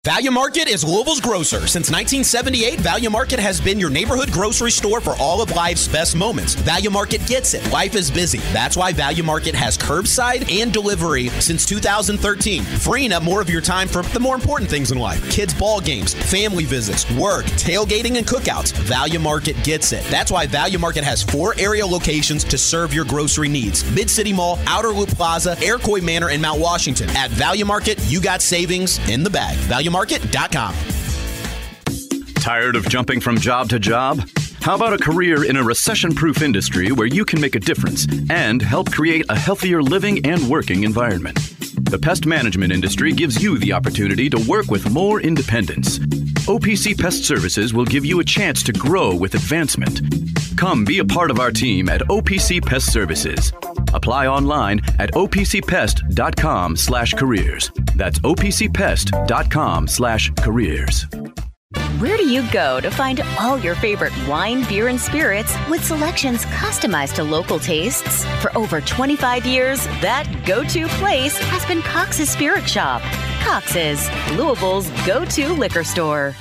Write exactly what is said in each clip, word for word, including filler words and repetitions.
Value Market is Louisville's grocer. Since nineteen seventy-eight, Value Market has been your neighborhood grocery store for all of life's best moments. Value Market gets it. Life is busy. That's why Value Market has curbside and delivery since two thousand thirteen, freeing up more of your time for the more important things in life. Kids' ball games, family visits, work, tailgating, and cookouts. Value Market gets it. That's why Value Market has four area locations to serve your grocery needs. Mid-City Mall, Outer Loop Plaza, Iroquois Manor, and Mount Washington. At Value Market, you got savings in the bag. Value Market dot com. Tired of jumping from job to job? How about a career in a recession-proof industry where you can make a difference and help create a healthier living and working environment? The pest management industry gives you the opportunity to work with more independence. O P C Pest Services will give you a chance to grow with advancement. Come be a part of our team at O P C Pest Services. Apply online at O P C pest dot com slash careers. That's O P C pest dot com slash careers. Where do you go to find all your favorite wine, beer, and spirits with selections customized to local tastes? For over twenty-five years, that go-to place has been Cox's Spirit Shop. Cox's, Louisville's go-to liquor store.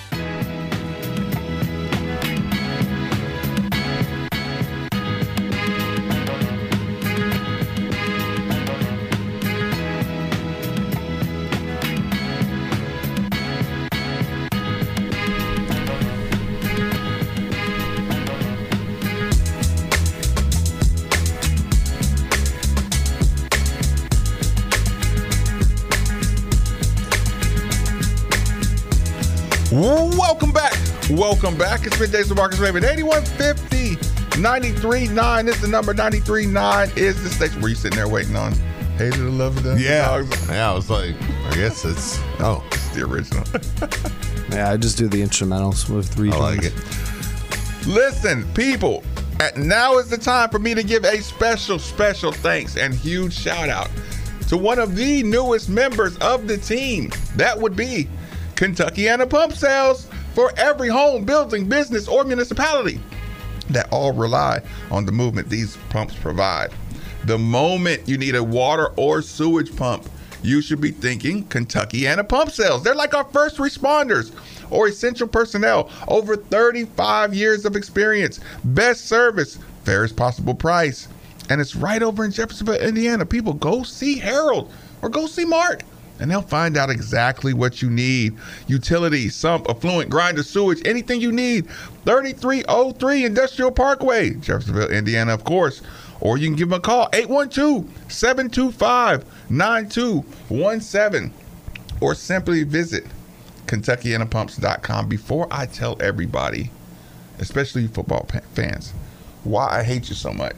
Welcome back. Welcome back. It's Middays with Marcus Raven. eighty-one fifty, ninety-three point nine is the number. ninety-three point nine is the station. Were you sitting there waiting on Hated to Love of the Yeah. Dogs? Yeah, I was like, I guess it's, oh. It's the original. Yeah, I just do the instrumentals with three I like drums. it. Listen, people, at, now is the time for me to give a special, special thanks and huge shout out to one of the newest members of the team. That would be Kentuckiana Pump Sales, for every home, building, business, or municipality that all rely on the movement these pumps provide. The moment you need a water or sewage pump, you should be thinking Kentuckiana Pump Sales. They're like our first responders or essential personnel. Over thirty-five years of experience, best service, fairest possible price. And it's right over in Jeffersonville, Indiana. People, go see Harold or go see Mark, and they'll find out exactly what you need. Utilities, sump, affluent, grinder, sewage, anything you need. thirty-three oh three Industrial Parkway, Jeffersonville, Indiana, of course. Or you can give them a call, eight one two, seven two five, nine two one seven. Or simply visit Kentuckiana Pumps dot com. Before I tell everybody, especially football fans, why I hate you so much,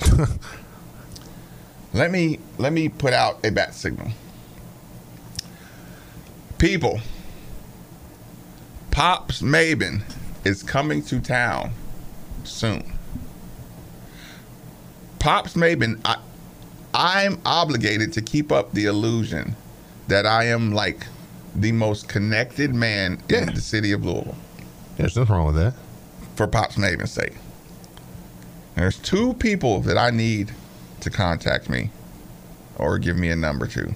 let me let me put out a bat signal. People, Pops Maben is coming to town soon. Pops Maben, I, I'm obligated to keep up the illusion that I am like the most connected man Yeah. in the city of Louisville. There's nothing wrong with that. For Pops Maben's sake. There's two people that I need to contact me or give me a number to.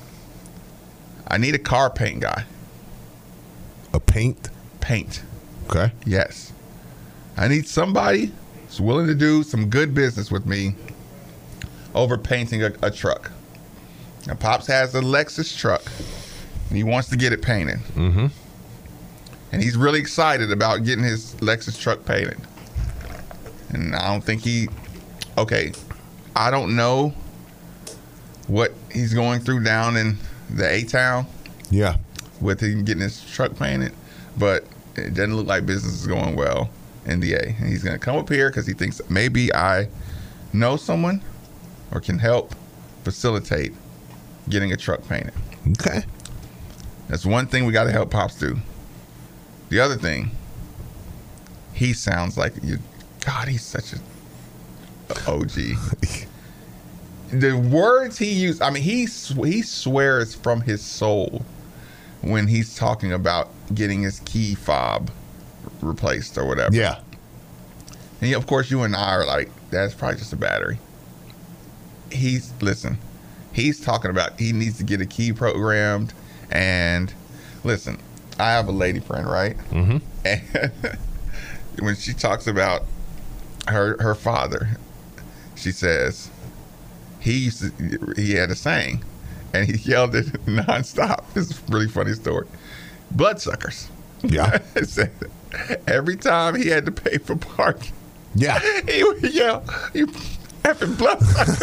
I need a car paint guy. A paint? Paint. Okay. Yes. I need somebody who's willing to do some good business with me over painting a, a truck. Now, Pops has a Lexus truck, and he wants to get it painted. Mm-hmm. And he's really excited about getting his Lexus truck painted. And I don't think he... Okay, I don't know what he's going through down in the A-Town Yeah. with him getting his truck painted, but it doesn't look like business is going well in the A. And he's going to come up here because he thinks maybe I know someone or can help facilitate getting a truck painted. Okay. That's one thing we got to help Pops do. The other thing, he sounds like you. God, he's such a, a O G. The words he used, I mean, he sw- he swears from his soul when he's talking about getting his key fob replaced or whatever. Yeah. And of course, you and I are like, that's probably just a battery. He's, listen, he's talking about he needs to get a key programmed. And listen, I have a lady friend, right? Mm-hmm. And when she talks about her her father, she says he used to, he had a saying, and he yelled it nonstop. This is a really funny story. Bloodsuckers. Yeah. Said every time he had to pay for parking, Yeah. he would yell, "You effing bloodsuckers!"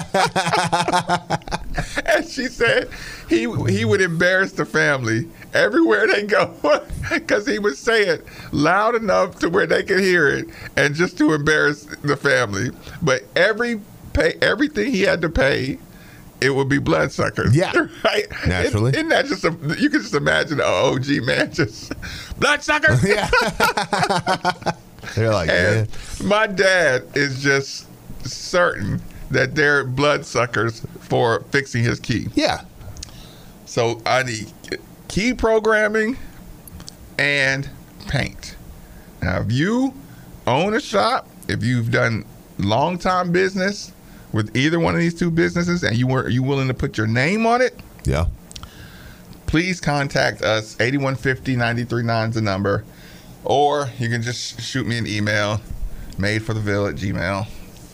And she said he he would embarrass the family everywhere they go because he would say it loud enough to where they could hear it, and just to embarrass the family. But every pay everything he had to pay, it would be bloodsuckers. Yeah. Right? Naturally. Isn't that just a, you can just imagine an O G man just bloodsuckers. Yeah. They're like, And yeah. my dad is just certain that they're bloodsuckers for fixing his key. Yeah. So I need key programming and paint. Now, if you own a shop, if you've done long time business with either one of these two businesses, and you were you willing to put your name on it, Yeah. please contact us. eighty-one fifty, ninety-three nine is the number. Or you can just shoot me an email, madeffortheville at gmail.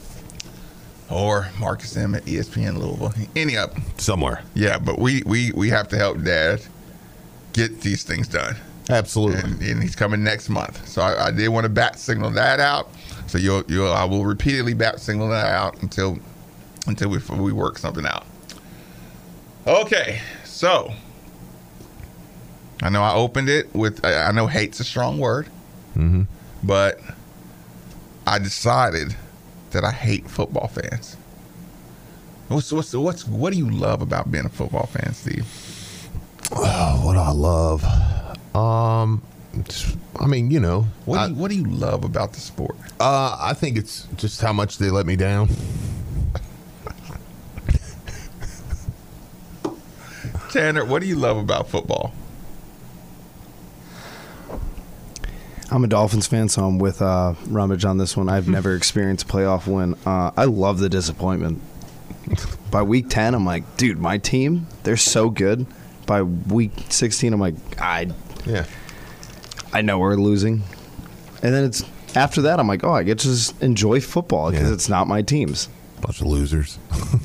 Or Marcus M at E S P N Louisville. Any of them. Somewhere. Yeah, but we, we, we have to help Dad get these things done. Absolutely. And, and he's coming next month. So I, I did want to bat signal that out. So you'll you'll I will repeatedly bat signal that out until until we we work something out. Okay, so I know I opened it with I I know hate's a strong word, Mm-hmm. but I decided that I hate football fans. What's what's what's what do you love about being a football fan, Steve? Oh, what I love. Um, just- I mean, you know, What I, do you, what do you love about the sport? uh, I think it's just how much they let me down. Tanner, what do you love about football? I'm a Dolphins fan, so I'm with uh, Rummage on this one. I've never experienced a playoff win. Uh, I love the disappointment. By week ten, I'm like, dude, my team, they're so good. By week sixteen, I'm like, I Yeah. I know we're losing. And then it's after that, I'm like, oh, I get to just enjoy football because Yeah. it's not my team's. Bunch of losers.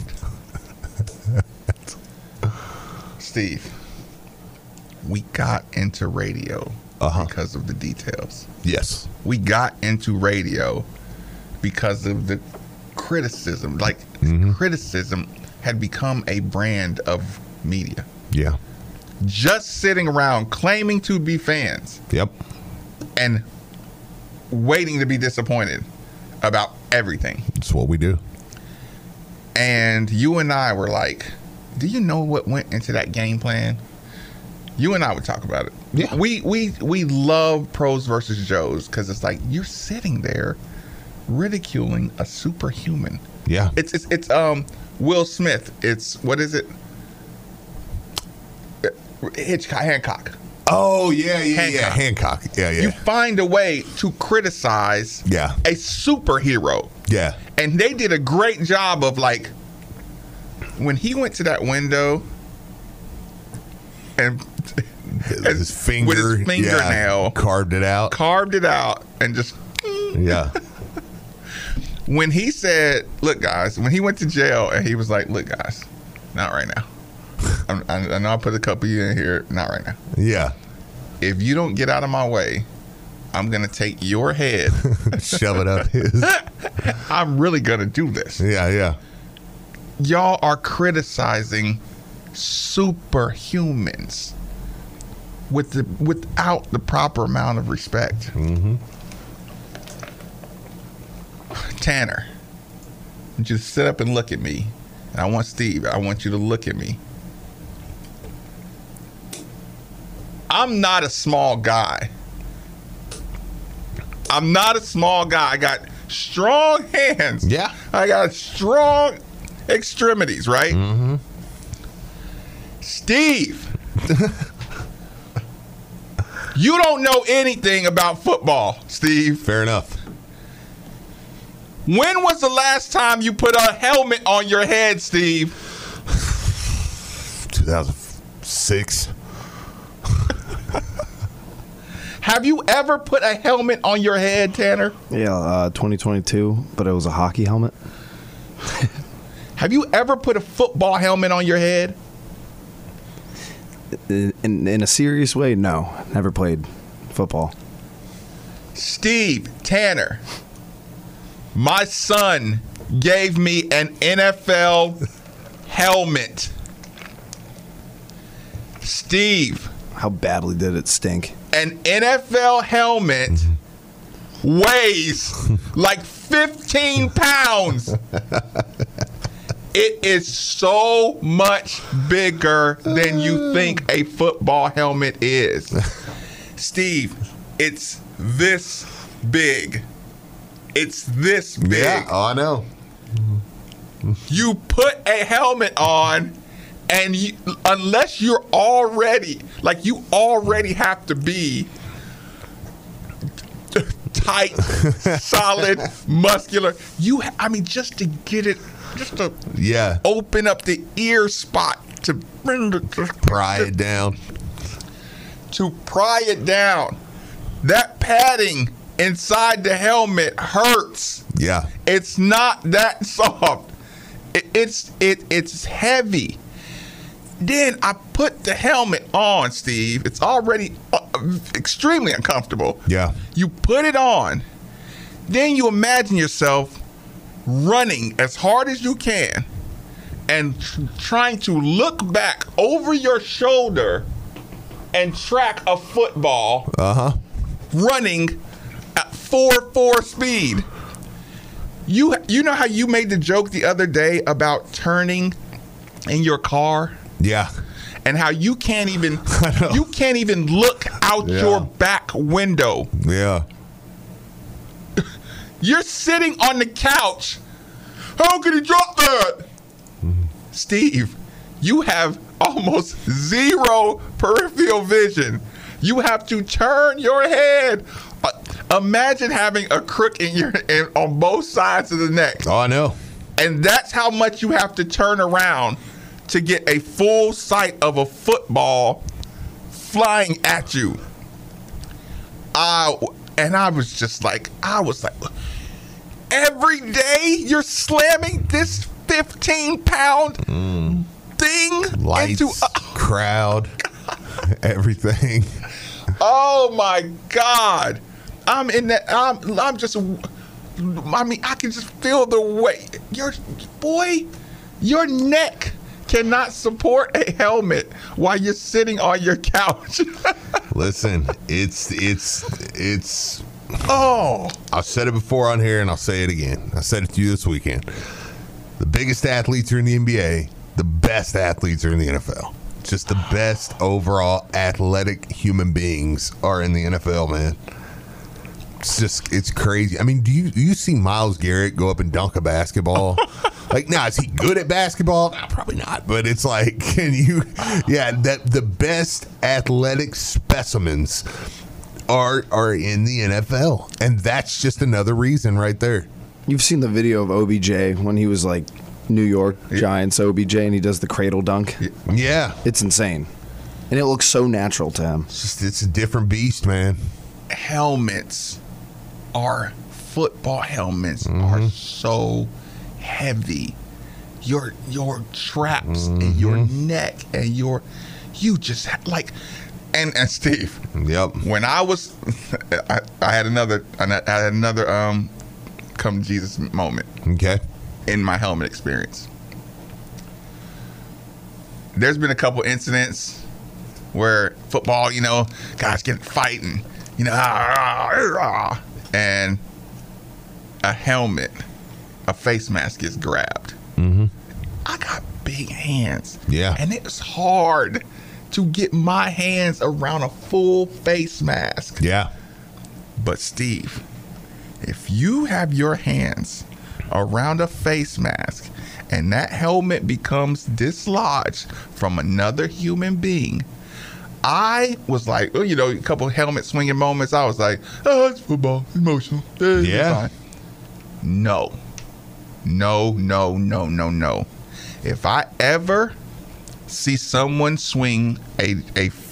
Steve, we got into radio Uh-huh. because of the details. Yes. We got into radio because of the criticism. Like, Mm-hmm. criticism had become a brand of media. Yeah. Just sitting around claiming to be fans Yep. and waiting to be disappointed about everything. That's what we do. And you and I were like, do you know what went into that game plan? You and I would talk about it. Yeah. We we we love Pros versus Joes because it's like you're sitting there ridiculing a superhuman. Yeah. It's it's it's um Will Smith. It's what is it? Hitchcock Hancock. Oh, yeah, yeah, Hancock. yeah. Hancock. Yeah, yeah. You find a way to criticize Yeah. a superhero. yeah. And they did a great job of like when he went to that window and His finger. with his fingernail yeah, carved it out. carved it out and just Yeah. when he said, look guys, when he went to jail and he was like, look guys, not right now. I'm, I, I know I put a couple of you in here, not right now. Yeah. If you don't get out of my way, I'm gonna take your head. Shove it up his. I'm really gonna do this. Yeah, yeah. Y'all are criticizing superhumans with the without the proper amount of respect. Mm-hmm. Tanner, I want you to sit up and look at me. And I want Steve, I want you to look at me. I'm not a small guy. I'm not a small guy. I got strong hands. Yeah. I got strong extremities, right? Mm-hmm. Steve, you don't know anything about football, Steve. Fair enough. When was the last time you put a helmet on your head, Steve? two thousand six. Have you ever put a helmet on your head, Tanner? Yeah, uh, twenty twenty-two, but it was a hockey helmet. Have you ever put a football helmet on your head? In, in, in a serious way, no. Never played football. Steve, Tanner, my son gave me an N F L helmet. Steve. How badly did it stink? An N F L helmet weighs like fifteen pounds. It is so much bigger than you think a football helmet is. Steve, it's this big. It's this big. Yeah, oh, I know. You put a helmet on, and you, unless you're already, like you already have to be tight, solid, muscular. You, I mean, just to get it, just to Yeah. open up the ear spot to Pry it down. to pry it down. That padding inside the helmet hurts. Yeah. It's not that soft. It, it's it it's heavy. Then I put the helmet on, Steve. It's already uh, extremely uncomfortable. Yeah. You put it on. Then you imagine yourself running as hard as you can and tr- trying to look back over your shoulder and track a football Uh-huh. running at four four speed. You you know how you made the joke the other day about turning in your car Yeah. and how you can't even you can't even look out Yeah. your back window. Yeah. You're sitting on the couch. How could he drop that? Mm-hmm. Steve, you have almost zero peripheral vision. You have to turn your head. Uh, imagine having a crook in your in, on both sides of the neck. Oh, I know. And that's how much you have to turn around to get a full sight of a football flying at you. I, and I was just like, I was like, every day you're slamming this fifteen pound Mm. thing Lights, into. Uh, crowd, everything. oh my God. I'm in that. I'm, I'm just. I mean, I can just feel the weight. Your boy, your neck cannot support a helmet while you're sitting on your couch. Listen, it's it's it's. Oh, I've said it before on here, and I'll say it again. I said it to you this weekend. The biggest athletes are in the N B A. The best athletes are in the N F L. Just the best overall athletic human beings are in the N F L, man. It's just, it's crazy. I mean, do you do you see Myles Garrett go up and dunk a basketball? Like, now, is he good at basketball? No, probably not. But it's like, can you, yeah, that the best athletic specimens are are in the N F L, and that's just another reason right there. You've seen the video of O B J when he was like New York Giants O B J and he does the cradle dunk. Yeah, It's insane. And it looks so natural to him. it's just it's a different beast, man. helmets are football helmets Mm-hmm. are so heavy. Your your traps and your Mm-hmm. neck and your you just ha- like and and Steve. Yep. When I was, I, I had another, I had another um, come to Jesus moment Okay. in my helmet experience. There's been a couple incidents where football, you know, guys get fighting, you know, and a helmet, a face mask gets grabbed. Mm-hmm. I got big hands. Yeah. And it's hard to get my hands around a full face mask. Yeah. But Steve, if you have your hands around a face mask and that helmet becomes dislodged from another human being, I was like, oh, you know, a couple helmet swinging moments. I was like, oh, it's football, emotional. Eh, it's Yeah. fine. No, no, no, no, no, no. If I ever see someone swing a, a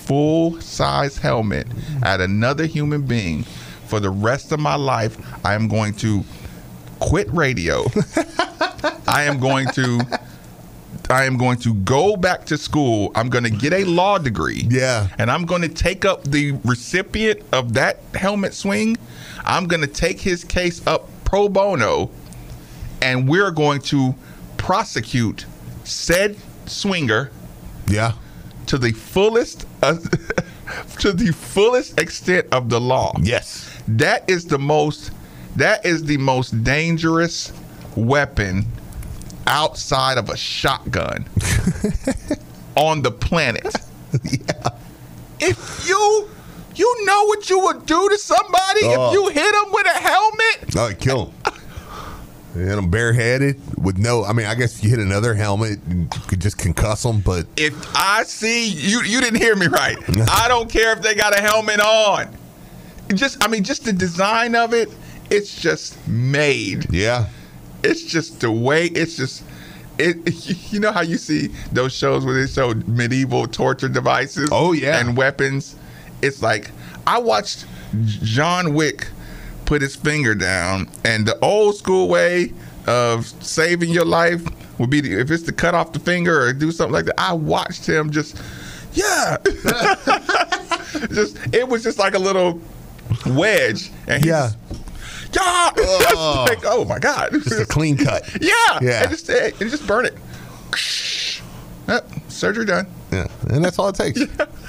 full-size helmet at another human being for the rest of my life, I am going to quit radio. I am going to I am going to go back to school. I'm going to get a law degree. Yeah. And I'm going to take up the recipient of that helmet swing. I'm going to take his case up pro bono, and we're going to prosecute said swinger Yeah. to the fullest uh, to the fullest extent of the law. Yes. That is the most that is the most dangerous weapon outside of a shotgun on the planet. Yeah. If you you know what you would do to somebody Oh. if you hit them with a helmet? Oh, kill him. Hit him bareheaded with no. I mean, I guess if you hit another helmet, you could just concuss them. But If I see you, you didn't hear me right. I don't care if they got a helmet on. Just, I mean, just the design of it, it's just made. yeah, It's just the way. It's just, it. You know how you see those shows where they show medieval torture devices? Oh, yeah. And weapons. It's like I watched John Wick put his finger down, and the old school way of saving your life would be to, if it's to cut off the finger or do something like that. I watched him just, yeah, just it was just like a little wedge, and he yeah. just, yeah, Oh. like, oh my god, Just a clean cut. yeah, Yeah. and just and just burn it. Yep, surgery done. Yeah, and that's all it takes.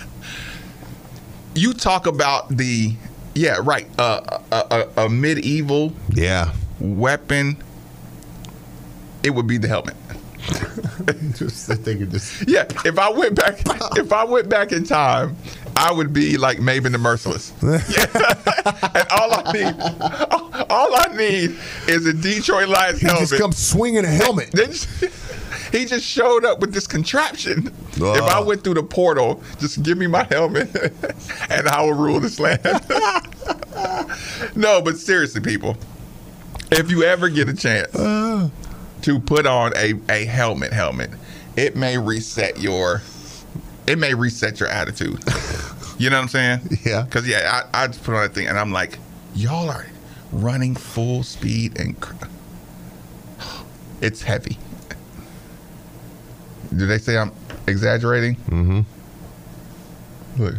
You talk about the yeah right uh, a, a, a medieval Yeah. weapon. It would be the helmet. Just I think it just. Yeah, if I went back, if I went back in time, I would be like Maven the Merciless. Yeah. And all I need, all I need is a Detroit Lions He helmet. just comes swinging a helmet. They just- he just showed up with this contraption. Oh. If I went through the portal, just give me my helmet, and I will rule this land. No, but seriously, people, if you ever get a chance Uh. to put on a, a helmet, helmet, it may reset your, it may reset your attitude. You know what I'm saying? Yeah. Because yeah, I, I just put on that thing, and I'm like, y'all are running full speed, and cr- it's heavy. Do they say I'm exaggerating? Mm-hmm. Look.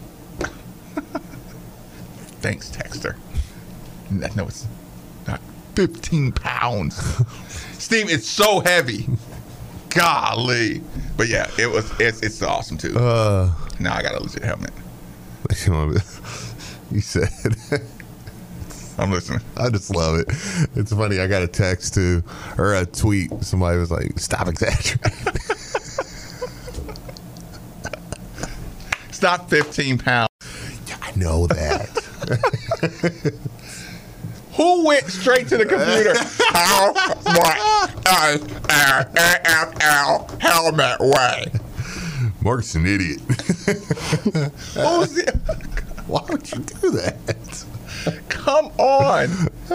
Thanks, Texter. No, it's not. fifteen pounds. Steve, it's so heavy. Golly. But yeah, it was. It's it's awesome too. Uh, Now I got a legit helmet. you said. I'm listening. I just love it. It's funny. I got a text too, or a tweet. Somebody was like, "Stop exaggerating." Stop fifteen pounds. I know that. Who went straight to the computer? How much does an A F L helmet weigh? Mark's an idiot. Who's the, Why would you do that? come on.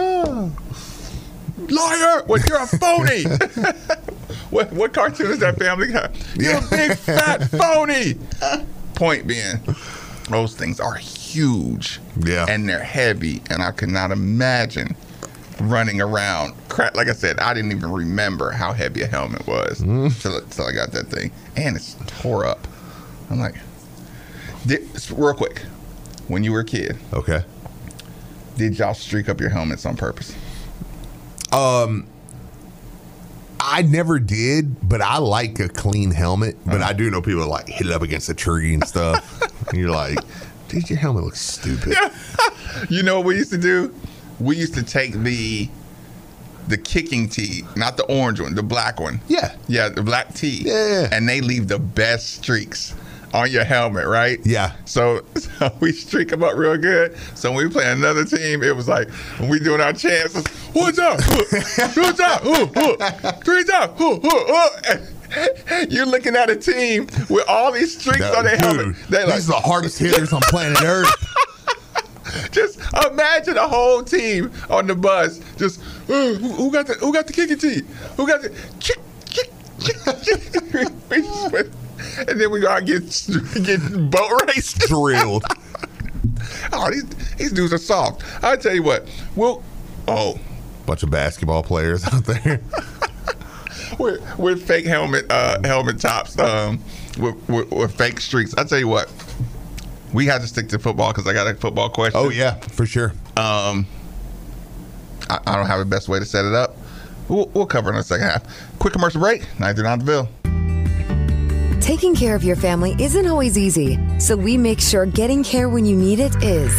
Liar! Well, you're a phony. what what cartoon is that, Family Guy? You're a big fat phony. Point being, those things are huge. Yeah. And they're heavy, and I could not imagine running around. Crap, like I said, I didn't even remember how heavy a helmet was Mm. till, till I got that thing, and it's tore up. I'm like, did, real quick, when you were a kid, Okay. did y'all streak up your helmets on purpose? Um, I never did, but I like a clean helmet. But I do know people that, like hit it up against a tree and stuff. And you're like, dude, your helmet looks stupid. You know what we used to do? We used to take the the kicking tee, not the orange one, the black one. Yeah. Yeah, the black tee. Yeah. And they leave the best streaks on your helmet, right? Yeah. So, so we streak them up real good. So when we play another team, it was like, when we doing our chances, what's up? What's up? Three times. You're looking at a team with all these streaks No, on their dude, helmet. They like, these are the hardest hitters on planet Earth. just imagine a whole team on the bus. Just uh, who, who got the who got the kicking tee? Who got the kick kick kick? kick. We just went- and then we gotta get get boat raced. Drilled. Oh, these, these dudes are soft. I tell you what, we'll. Oh, bunch of basketball players out there with with fake helmet uh, helmet tops, um, with, with, with fake streaks. I tell you what, we had to stick to football because I got a football question. Oh yeah, for sure. Um, I, I don't have the best way to set it up. We'll, we'll cover it in the second half. Quick commercial break. ninety-nine The Ville. Taking care of your family isn't always easy, so we make sure getting care when you need it is.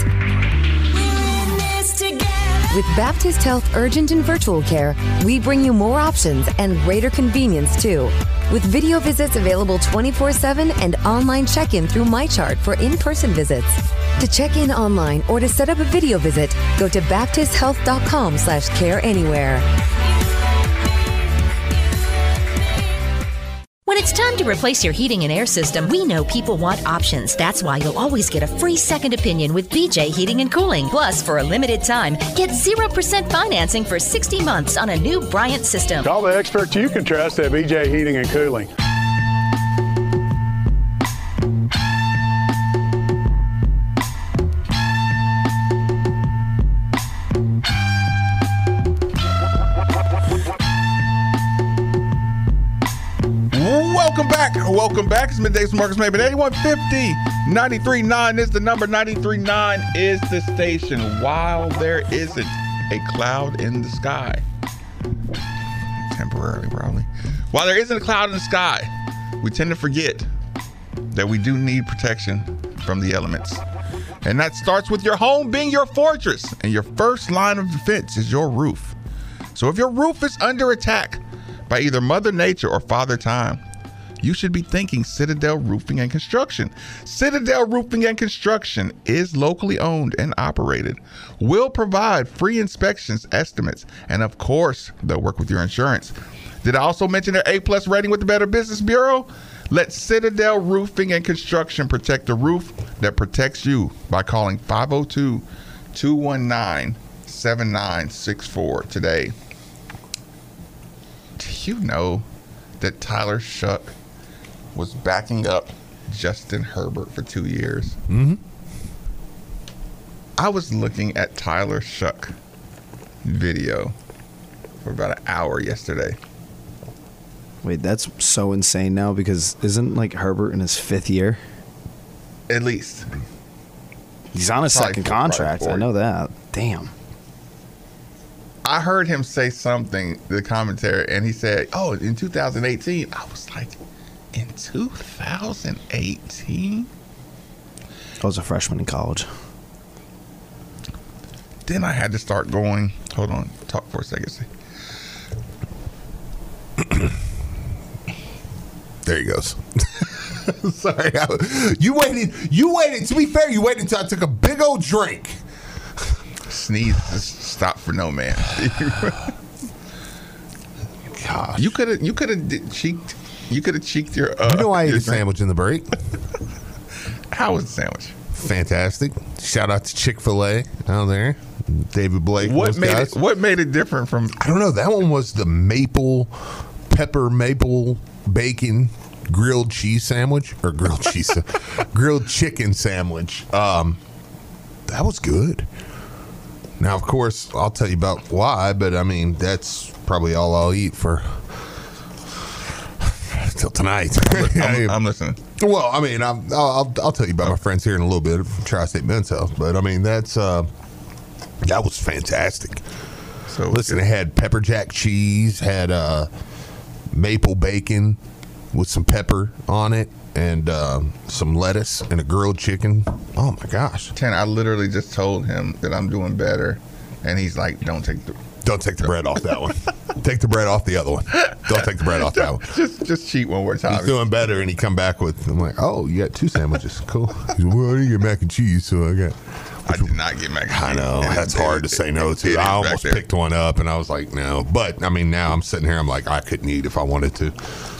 With Baptist Health Urgent and Virtual Care, we bring you more options and greater convenience, too. With video visits available twenty-four seven and online check-in through MyChart for in-person visits. To check in online or to set up a video visit, go to baptist health dot com slash care anywhere. When it's time to replace your heating and air system, we know people want options. That's why you'll always get a free second opinion with B J Heating and Cooling. Plus, for a limited time, get zero percent financing for sixty months on a new Bryant system. Call the experts you can trust at B J Heating and Cooling. Welcome back. Welcome back. It's Middays with Marcus Maven. eighty-one fifty, ninety-three point nine is the number. ninety-three point nine is the station. While there isn't a cloud in the sky, temporarily probably, while there isn't a cloud in the sky, we tend to forget that we do need protection from the elements. And that starts with your home being your fortress. And your first line of defense is your roof. So if your roof is under attack by either Mother Nature or Father Time, you should be thinking Citadel Roofing and Construction. Citadel Roofing and Construction is locally owned and operated, will provide free inspections, estimates, and of course, they'll work with your insurance. Did I also mention their A-plus rating with the Better Business Bureau? Let Citadel Roofing and Construction protect the roof that protects you by calling five oh two, two one nine, seven nine six four today. Do you know that Tyler Shuck was backing up Justin Herbert for two years? Mm-hmm. I was looking at Tyler Shuck video for about an hour yesterday. Wait, that's so insane now because isn't like Herbert in his fifth year? At least. He's on his Probably second four, contract. probably I know that. Damn. I heard him say something, the commentary, and he said, oh, in two thousand eighteen. I was like, in two thousand eighteen? I was a freshman in college. Then I had to start going, hold on, talk for a second. There he goes. Sorry. I, you waited. You waited. To be fair, you waited until I took a big old drink. Sneeze just stop for no man. Gosh. You could have you could have cheeked you could have cheeked your uh, You know I ate your a drink. sandwich in the break. How was the sandwich? Fantastic. Shout out to Chick-fil-A out there. David Blake. What those made guys. it what made it different from I don't know. That one was the maple pepper maple bacon grilled cheese sandwich or grilled cheese grilled chicken sandwich. Um, that was good. Now, of course, I'll tell you about why, but I mean that's probably all I'll eat for till tonight. I'm, I'm listening. Well, I mean, I'm, I'll, I'll I'll tell you about my friends here in a little bit from Tri-State Men's Health, but I mean that's uh, that was fantastic. So Listen, it had pepper jack cheese, had uh, maple bacon with some pepper on it, and uh, some lettuce and a grilled chicken. Oh my gosh! Ten, I literally just told him that I'm doing better, and he's like, "Don't take the Don't take the bread off that one. Take the bread off the other one. Don't take the bread off that one. just just cheat one more time." He's doing better, and he come back with, I'm like, oh, you got two sandwiches. Cool. He's like, well, I didn't get mac and cheese, so I got. I did not get mac and cheese. I know. And That's it- hard it- to say it- no it to. is I back almost there. picked one up, and I was like, no. But, I mean, now I'm sitting here, I'm like, I couldn't eat if I wanted to.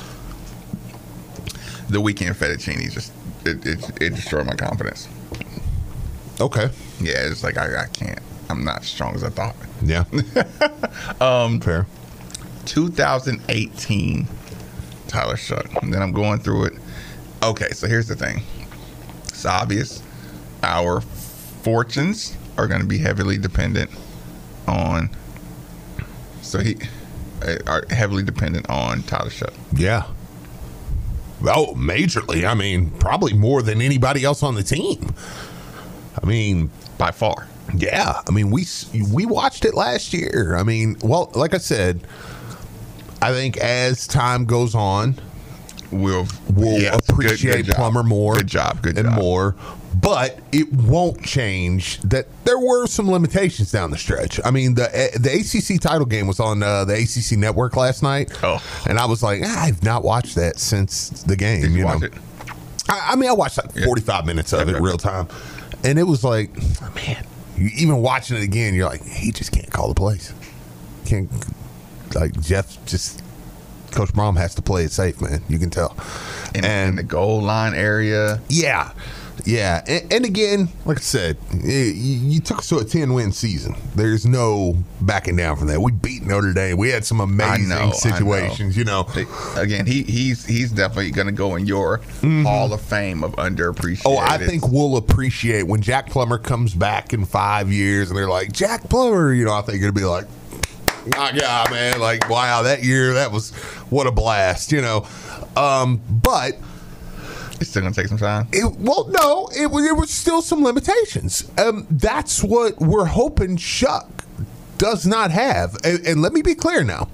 The weekend fettuccine just it, it it destroyed my confidence. Okay. Yeah, it's like I, I can't. I'm not as strong as I thought. Yeah. Um, Fair. two thousand eighteen, Tyler Shuck. And then I'm going through it. Okay, so here's the thing. It's obvious. Our fortunes are going to be heavily dependent on. So he are heavily dependent on Tyler Shough. Yeah. Oh, majorly. I mean, probably more than anybody else on the team. I mean, by far. Yeah. I mean, we we watched it last year. I mean, well, like I said, I think as time goes on, we'll we'll yes, appreciate good, good Plummer more. Good job. Good and job. more. But it won't change that there were some limitations down the stretch. I mean, the the A C C title game was on uh, the A C C network last night. Oh. And I was like, ah, I've not watched that since the game. Did you, you watch know? it? I, I mean, I watched like forty-five yeah. minutes of it real time. And it was like, man, you, even watching it again, you're like, he just can't call the plays. Can't, like, Jeff just, Coach Brom has to play it safe, man. You can tell. In, and in the goal line area. Yeah. Yeah, and, and again, like I said, you, you took us to a ten-win season. There's no backing down from that. We beat Notre Dame. We had some amazing know, situations, you know. Again, he he's he's definitely going to go in your mm-hmm. Hall of Fame of underappreciated. Oh, I think we'll appreciate when Jack Plummer comes back in five years and they're like, Jack Plummer, you know, I think it'll be like, my God, man, like, wow, that year, that was, what a blast, you know. Um, but... It's still going to take some time. It, well, no, it, there was still some limitations. Um, that's what we're hoping Shough does not have. And, and let me be clear now.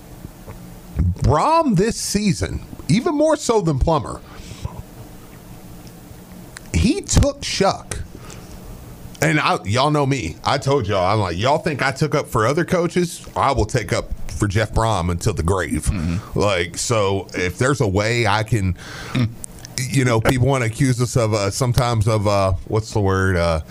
Brom this season, even more so than Plummer, he took Shough. And I, y'all know me. I told y'all, I'm like, y'all think I took up for other coaches? I will take up for Jeff Brom until the grave. Mm-hmm. Like, so if there's a way I can... Mm. You know, people want to accuse us of uh, sometimes of uh, what's the word, uh,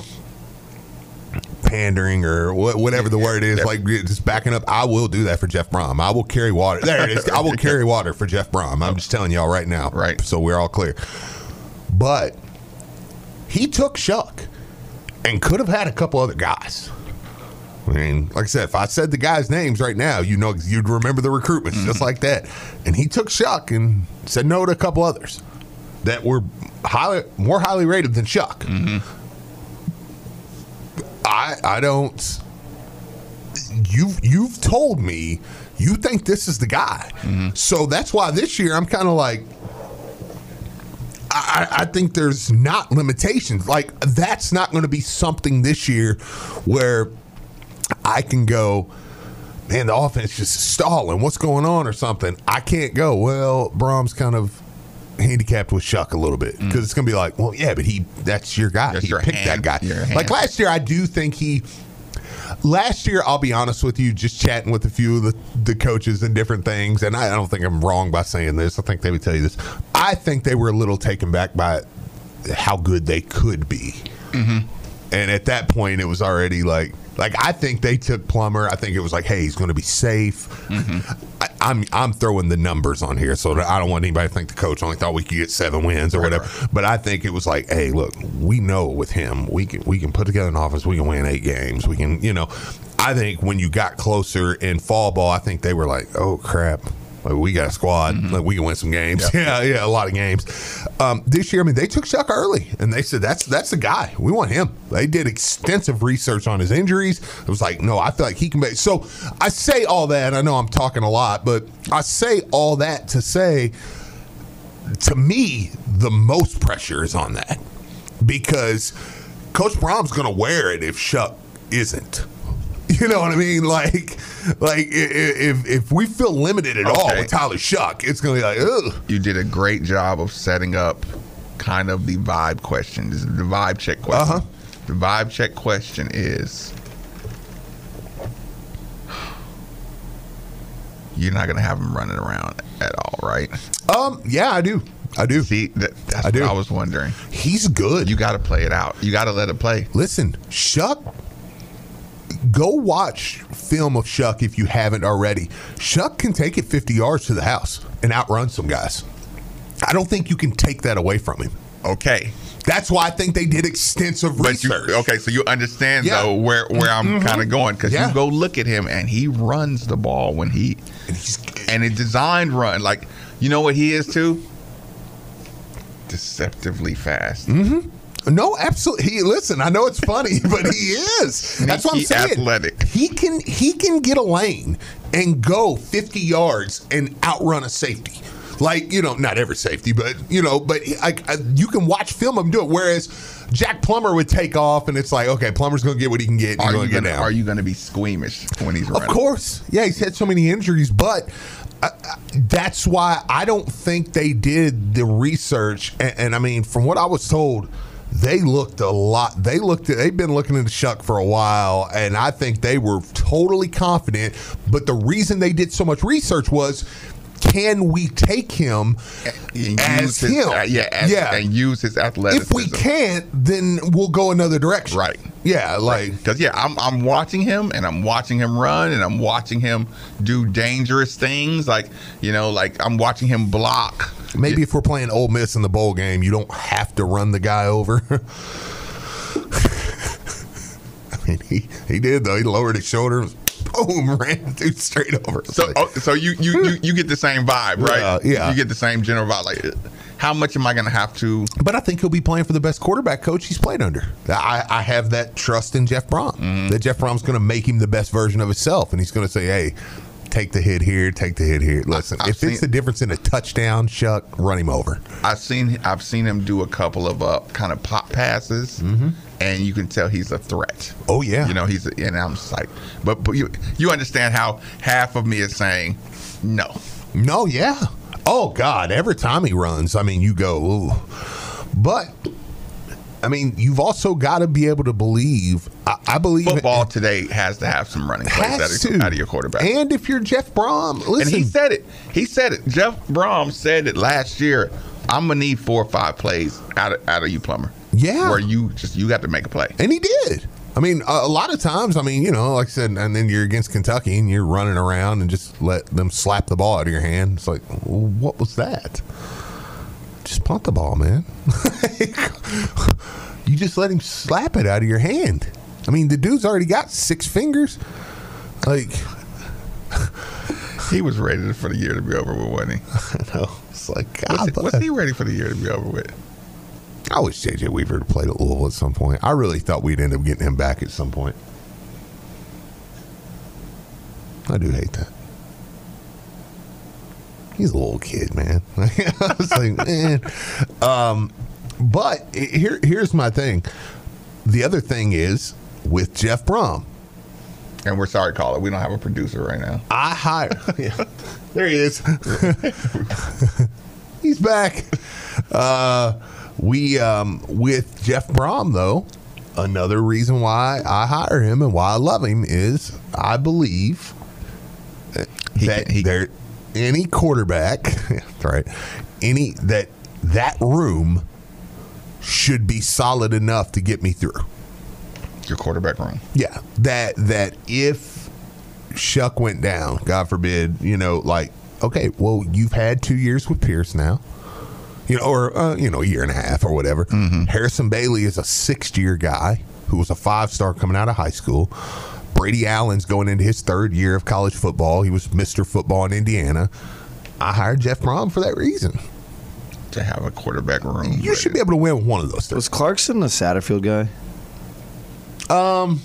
pandering or wh- whatever the word is, like just backing up. I will do that for Jeff Brom. I will carry water. There it is. I will carry water for Jeff Brom. I'm just telling y'all right now. Right. So we're all clear. But he took Shough and could have had a couple other guys. I mean, like I said, if I said the guys' names right now, you know, you'd remember the recruitments mm-hmm. just like that. And he took Shough and said no to a couple others that were highly more highly rated than Shough. Mm-hmm. I I don't. You've you've told me you think this is the guy, mm-hmm. so that's why this year I'm kind of like. I, I think there's not limitations. Like that's not going to be something this year where I can go, man, the offense just stalling. What's going on or something? I can't go. Well, Brom's kind of handicapped with Shough a little bit because mm. it's going to be like, well, yeah, but he that's your guy. That's he your picked hand, that guy. hand. Like last year, I do think he. Last year, I'll be honest with you, just chatting with a few of the, the coaches and different things, and I, I don't think I'm wrong by saying this. I think they would tell you this. I think they were a little taken back by how good they could be. Mm-hmm. And at that point, it was already like, like I think they took Plummer. I think it was like, hey, he's going to be safe. Mm-hmm. I, I'm I'm throwing the numbers on here, so I don't want anybody to think the coach only thought we could get seven wins or right, whatever. Right. But I think it was like, hey, look, we know with him, we can we can put together an offense. We can win eight games. We can, you know. I think when you got closer in fall ball, I think they were like, oh crap. Like, we got a squad. Mm-hmm. Like, we can win some games. Yep. Yeah, yeah, a lot of games. Um, this year, I mean, they took Shough early, and they said, that's that's the guy. We want him. They did extensive research on his injuries. It was like, no, I feel like he can be. So I say all that. I know I'm talking a lot, but I say all that to say, to me, the most pressure is on that because Coach Brom's going to wear it if Shough isn't. You know what I mean? Like, like if if we feel limited at okay. all with Tyler Shough, it's going to be like, ugh. You did a great job of setting up kind of the vibe question. This is the vibe check question. Uh-huh. The vibe check question is, you're not going to have him running around at all, right? Um, yeah, I do. I do. See, that, that's I what do. I was wondering. He's good. You got to play it out. You got to let it play. Listen, Shough. Go watch film of Shough if you haven't already. Shough can take it fifty yards to the house and outrun some guys. I don't think you can take that away from him. Okay. That's why I think they did extensive but research. You, okay, so you understand, yeah. though, where, where I'm mm-hmm. kind of going. Because yeah. you go look at him, and he runs the ball when he – and he's and a designed run. Like, you know what he is, too? deceptively fast. Mm-hmm. No, absolutely. He, listen, I know it's funny, but he is. That's what I'm saying. Athletic. He can he can get a lane and go fifty yards and outrun a safety. Like, you know, not every safety, but, you know, but I, I, you can watch film of him do it. Whereas Jack Plummer would take off, and it's like, okay, Plummer's going to get what he can get. And are, he's you gonna gonna, get down. are you going to be squeamish when he's running? Of course. Yeah, he's had so many injuries, but uh, that's why I don't think they did the research. And, and I mean, from what I was told, they looked a lot. They looked at, they've been looking into Shuck for a while, and I think they were totally confident. But the reason they did so much research was, can we take him and as his, him? Uh, yeah, as, yeah, and use his athleticism. If we can't, then we'll go another direction. Right. Yeah, like because yeah, I'm I'm watching him and I'm watching him run and I'm watching him do dangerous things. Like, you know, like I'm watching him block. Maybe if we're playing Ole Miss in the bowl game, you don't have to run the guy over. I mean, he, he did though. He lowered his shoulders. Boom, ran dude straight over. So, oh, so you, you you you get the same vibe, right? Yeah, yeah. You get the same general vibe. Like, how much am I going to have to? But I think he'll be playing for the best quarterback coach he's played under. I, I have that trust in Jeff Brom. Mm-hmm. That Jeff Brom's going to make him the best version of himself, and he's going to say, "Hey, take the hit here, take the hit here." Listen, I've if seen, it's the difference in a touchdown, Shuck, run him over. I've seen I've seen him do a couple of uh, kind of pop passes. Mm-hmm. And you can tell he's a threat. Oh yeah, you know he's. A, and I'm just like, but but you you understand how half of me is saying no, no, yeah. Oh God, every time he runs, I mean, you go, ooh. But I mean, you've also got to be able to believe. I, I believe football it, today has to have some running plays out of, out of your quarterback. And if you're Jeff Brom, listen, and he said it. He said it. Jeff Brom said it last year. I'm gonna need four or five plays out of out of you, Plummer. Yeah, where you just you got to make a play, and he did. I mean, a, a lot of times, I mean, you know, like I said, and then you're against Kentucky and you're running around and just let them slap the ball out of your hand. It's like, well, what was that? Just punt the ball, man. You just let him slap it out of your hand. I mean, the dude's already got six fingers. Like, he was ready for the year to be over with, wasn't he? I know. It's like, God, was, was he ready for the year to be over with? I wish J J Weaver had played at Louisville at some point. I really thought we'd end up getting him back at some point. I do hate that. He's a little kid, man. I was like, man. Um, but here, here's my thing. The other thing is with Jeff Brom. And we're sorry, caller. We don't have a producer right now. I hire. Yeah. There he is. He's back. Uh, we um, with Jeff Brom, though, another reason why I hire him and why I love him is I believe he that can, he, there any quarterback, that's right, any that that room should be solid enough to get me through. Your quarterback room. Yeah, that that if Shuck went down, God forbid, you know, like, okay, well, you've had two years with Pierce now, you know, or uh, you know, a year and a half or whatever. Mm-hmm. Harrison Bailey is a sixth-year guy who was a five-star coming out of high school. Brady Allen's going into his third year of college football. He was Mister Football in Indiana. I hired Jeff Brom for that reason. To have a quarterback room. You should be able to win with one of those three. Was Clarkson a Satterfield guy? Um,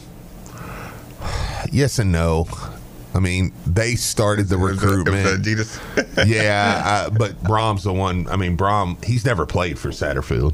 yes and no. I mean, they started the recruitment. It was Adidas. Yeah, uh, but Brom's the one. I mean, Brom, he's never played for Satterfield.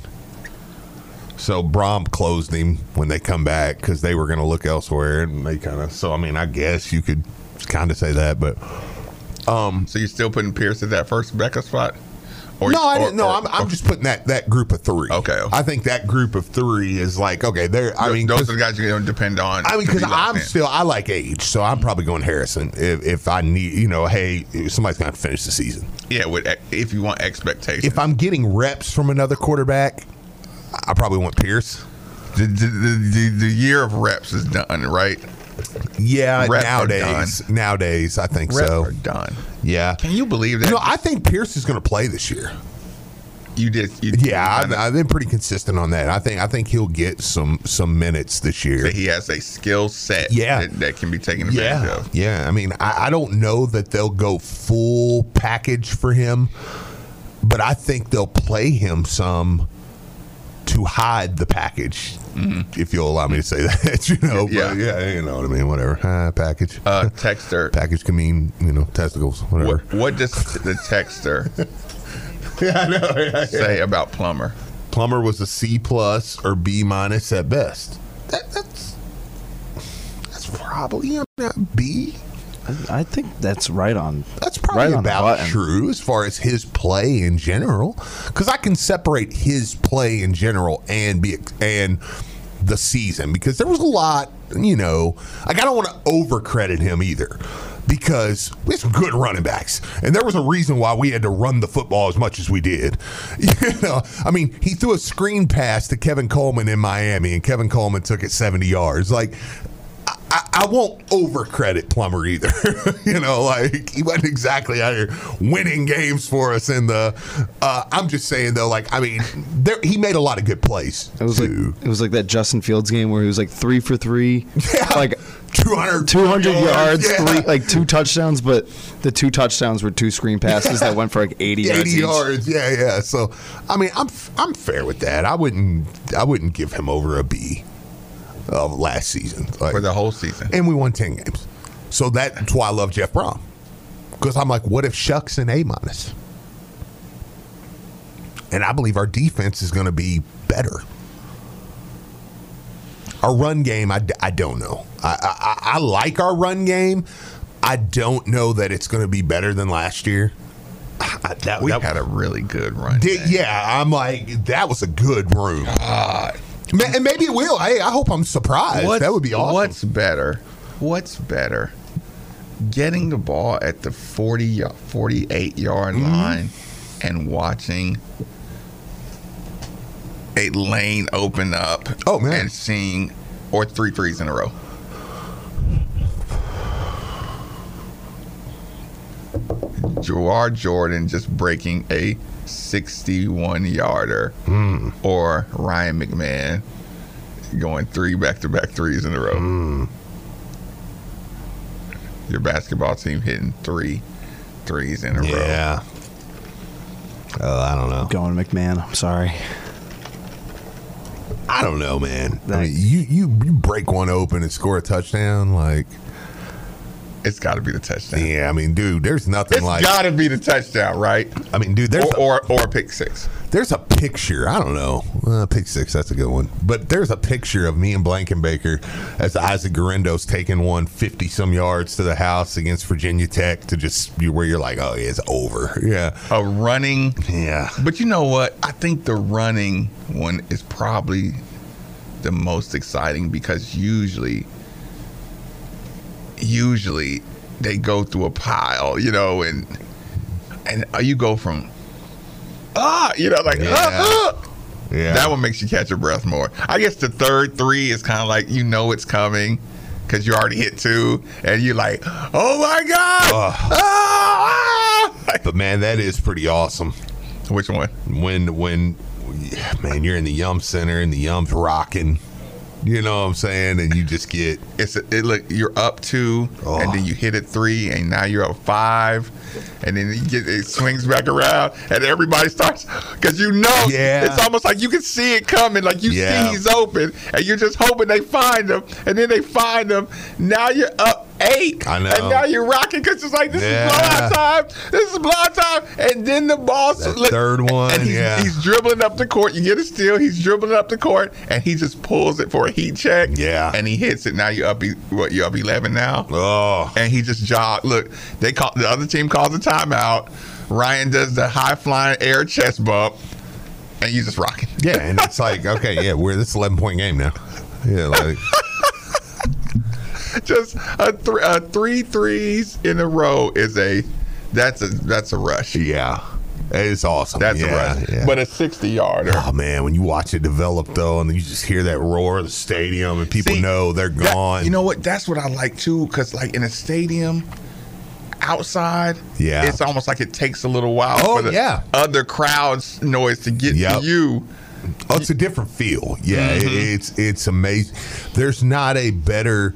So Brom closed him when they come back because they were going to look elsewhere, and they kind of. So I mean, I guess you could kind of say that, but um, so you're still putting Pierce at that first backup spot? Or, no, I or, didn't. No, or, I'm, I'm just putting that, that group of three. Okay, okay. I think that group of three is like okay. They're. I mean, those are the guys you're going to depend on. I mean, because be I'm in. still I like age, so I'm probably going Harrison if, if I need. You know, hey, somebody's going to finish the season. Yeah, with if you want expectations. If I'm getting reps from another quarterback, I probably want Pierce. The, the, the, the year of reps is done, right? Yeah, reps nowadays, nowadays I think reps so. Are done. Yeah, can you believe that? You know, I think Pierce is going to play this year. You did, you yeah. I've, I've been pretty consistent on that. I think I think he'll get some some minutes this year. So he has a skill set, yeah. that, that can be taken advantage yeah. of. Yeah, I mean, I, I don't know that they'll go full package for him. but I think they'll play him some to hide the package, mm-hmm. if you'll allow me to say that. You know, yeah, but yeah, you know what I mean. Whatever, uh, package. Uh, texter. Package can mean, you know, testicles. Whatever. What, what does the texter yeah, I know, yeah, yeah. say about Plummer? Plummer was a C plus or B minus at best. That, that's that's probably a B. I think that's right on. That's probably right about true as far as his play in general, because I can separate his play in general and be and the season, because there was a lot, you know. Like, I don't want to overcredit him either, because we have some good running backs, and there was a reason why we had to run the football as much as we did. You know, I mean, he threw a screen pass to Kevin Coleman in Miami, and Kevin Coleman took it seventy yards. Like, I, I won't overcredit Plummer either. You know, like, he wasn't exactly out here winning games for us in the. Uh, I'm just saying though, like, I mean, there, he made a lot of good plays. It was too. like it was like that Justin Fields game where he was like three for three, yeah, like two hundred, two hundred yards, yeah. three, like two touchdowns, but the two touchdowns were two screen passes that went for like eighty yards. eighty yards, yeah, yeah. So, I mean, I'm I'm fair with that. I wouldn't I wouldn't give him over a B. Of last season, like, for the whole season, and we won ten games. So that's why I love Jeff Brom, because I'm like, what if Shuck's an A minus? And I believe our defense is going to be better. Our run game, I, I don't know. I, I I like our run game. I don't know that it's going to be better than last year. I, that, we that, had a really good run. Did, yeah, I'm like, that was a good room. God. And maybe it will. Hey, I hope I'm surprised. What's, that would be awesome. What's better? What's better? Getting the ball at the forty, forty-eight yard mm-hmm. line and watching a lane open up. Oh, man. And seeing, or three threes in a row. Jawar Jordan just breaking a sixty-one yarder, mm. or Ryan McMahon going three back-to-back threes in a row. Mm. Your basketball team hitting three threes in a yeah. row. Yeah. Oh, I don't know. Going McMahon. I'm sorry. I don't know, man. I mean, you, you you break one open and score a touchdown, like. It's got to be the touchdown. Yeah, I mean, dude, there's nothing it's like. It's got to be the touchdown, right? I mean, dude, there's or, a, or or a pick six. There's a picture. I don't know, uh, pick six. That's a good one. But there's a picture of me and Blankenbaker as Isaac Garindo's taking one fifty some yards to the house against Virginia Tech to just where you're like, oh, yeah, it's over. Yeah, a running. Yeah, but you know what? I think the running one is probably the most exciting, because usually. Usually they go through a pile, you know, and and you go from ah, you know, like yeah. ah, ah. Yeah. That one makes you catch your breath more. I guess the third three is kind of like, you know, it's coming because you already hit two, and you're like, oh my god! Uh, ah, ah. But man, that is pretty awesome. Which one? When when man, you're in the Yum Center and the Yum's rocking. You know what I'm saying? And you just get it's a, it look you're up two, oh. and then you hit it three, and now you're up five, and then you get it swings back around, and everybody starts, because you know yeah. it's almost like you can see it coming, like you yeah. see he's open, and you're just hoping they find him, and then they find him. Now you're up eight, I know. And now you're rocking, because it's like, this yeah. is blowout time, this is blowout time, and then the ball that third one, and he's, yeah, he's dribbling up the court. You get a steal, he's dribbling up the court, and he just pulls it for a heat check, yeah, and he hits it. Now you're up, what, you're up eleven now, oh, and he just jogged. Look, they call the other team calls a timeout. Ryan does the high flying air chest bump, and you just rocking. Yeah, and it's like, okay, yeah, we're this eleven point game now. Yeah, like. Just a, th- a three threes in a row is a that's a that's a rush. Yeah, it's awesome. That's yeah, a rush. Yeah. But a sixty yarder. Oh man, when you watch it develop though, and you just hear that roar of the stadium, and people See, know they're that, gone. You know what? That's what I like too, because like in a stadium, outside, yeah, it's almost like it takes a little while oh, for the yeah. other crowd's noise to get yep. to you. Oh, it's a different feel. Yeah, mm-hmm. it's it's amazing. There's not a better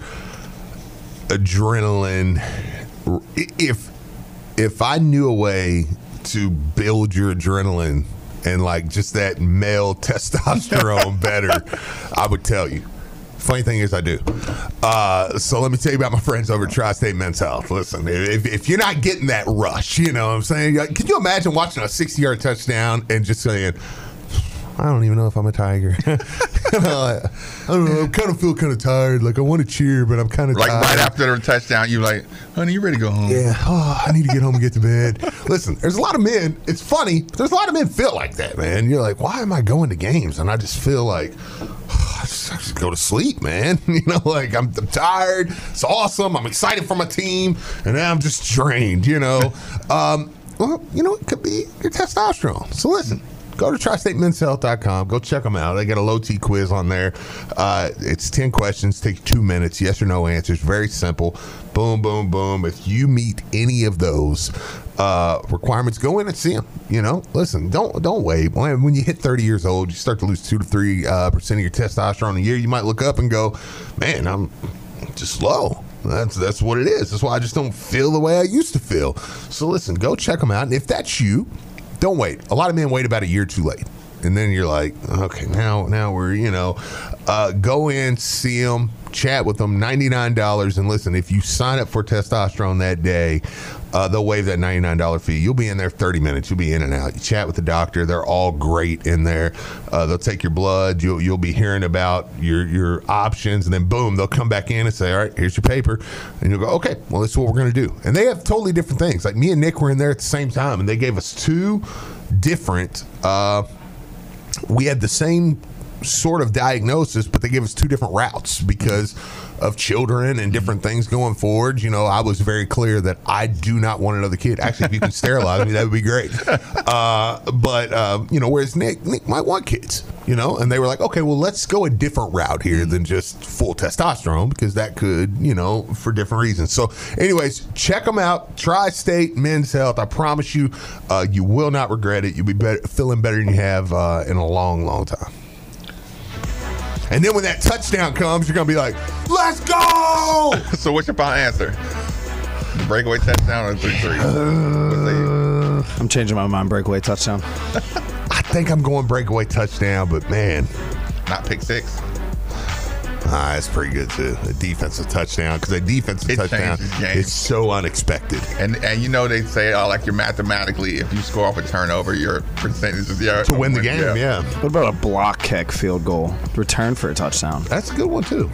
adrenaline. If if I knew a way to build your adrenaline and like just that male testosterone better, I would tell you. Funny thing is I do. Uh, so let me tell you about my friends over at Tri-State Men's Health. Listen, if, if you're not getting that rush, you know what I'm saying? Can you imagine watching a sixty-yard touchdown and just saying, I don't even know if I'm a Tiger. I don't know. I kind of feel kind of tired. Like I want to cheer, but I'm kind of like tired. right after the touchdown, you're like, honey, you ready to go home? Yeah. Oh, I need to get home and get to bed. Listen, there's a lot of men. It's funny. But there's a lot of men feel like that, man. You're like, why am I going to games? And I just feel like oh, I, just, I just go to sleep, man. You know, like I'm, I'm tired. It's awesome. I'm excited for my team, and now I'm just drained. You know. Um, well, you know, it could be your testosterone. So listen. Go to tri state men's health dot com. Go check them out. They got a low T quiz on there. Uh, it's ten questions. Take two minutes. Yes or no answers. Very simple. Boom, boom, boom. If you meet any of those uh, requirements, go in and see them. You know, listen, don't don't wait. When you hit thirty years old, you start to lose two to three uh, percent of your testosterone a year. You might look up and go, man, I'm just low. That's that's what it is. That's why I just don't feel the way I used to feel. So listen, go check them out. And if that's you, don't wait. A lot of men wait about a year too late. And then you're like, okay, now now we're, you know, uh, go in, see them, chat with them, ninety-nine dollars. And listen, if you sign up for testosterone that day, uh, they'll waive that ninety-nine dollars fee. You'll be in there thirty minutes. You'll be in and out. You chat with the doctor. They're all great in there. Uh, they'll take your blood. You'll, you'll be hearing about your, your options. And then, boom, they'll come back in and say, all right, here's your paper. And you'll go, okay, well, this is what we're going to do. And they have totally different things. Like me and Nick were in there at the same time, and they gave us two different uh, we had the same sort of diagnosis, but they gave us two different routes because of children and different things going forward. You know, I was very clear that I do not want another kid. Actually, if you can sterilize me, that would be great. Uh, but, uh, you know, whereas Nick, Nick might want kids, you know, and they were like, okay, well, let's go a different route here than just full testosterone because that could, you know, for different reasons. So anyways, check them out. Tri-State Men's Health. I promise you, uh, you will not regret it. You'll be better, feeling better than you have uh, in a long, long time. And then when that touchdown comes, you're going to be like, let's go! So what's your final answer? The breakaway touchdown or three three? Uh, I'm changing my mind. Breakaway touchdown. I think I'm going breakaway touchdown, but man. Not pick six? Ah, that's pretty good, too. A defensive touchdown, because a defensive it touchdown is so unexpected. And and you know they say, oh, like you're mathematically, if you score off a turnover, your percentage is yeah, to win the game, yeah. yeah. What about a block kick field goal? Return for a touchdown. That's a good one, too.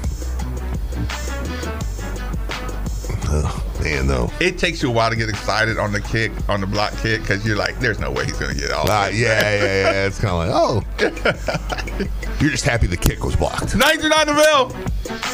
Oh, man, though. It takes you a while to get excited on the kick, on the block kick, because you're like, there's no way he's going to get off. Uh, yeah, yeah, yeah. It's kind of like, oh. You're just happy the kick was blocked. ninety-nine the bell.